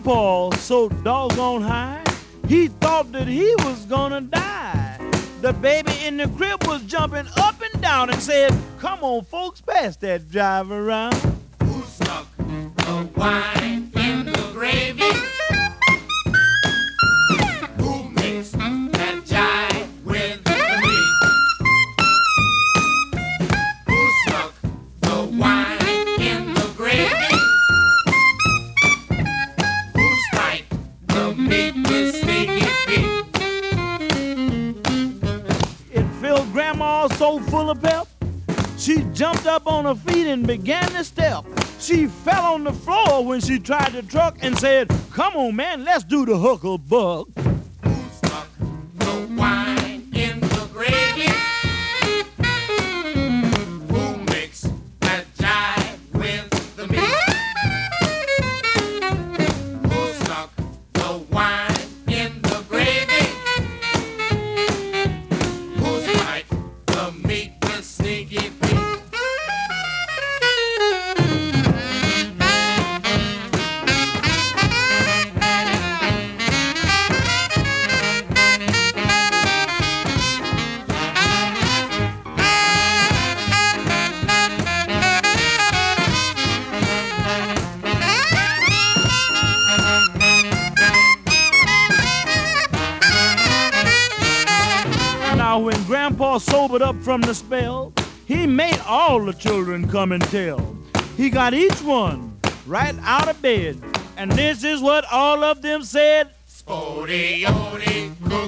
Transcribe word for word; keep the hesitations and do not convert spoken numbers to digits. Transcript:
Grandpa so doggone high, he thought that he was gonna die. The baby in the crib was jumping up and down and said, "Come on, folks, pass that drive around." Who stuck the wine in the gravy? Who mixed that jive with the meat? Who stuck the wine in the gravy? Who spiked the meat with Sneaky Pete? It filled Grandma so full of pep, she jumped up on her feet and began to step. She fell on the floor when she tried to truck and said, "Come on, man, let's do the hucklebuck." Who stuck the wine in the gravy? Who mixed that jive with the meat? Who stuck the wine in the gravy? Who spiked the meat with Sneaky Pete? Now, when Grandpa sobered up from the spell, he made all the children come and tell. He got each one right out of bed, and this is what all of them said. Spody-ody, cook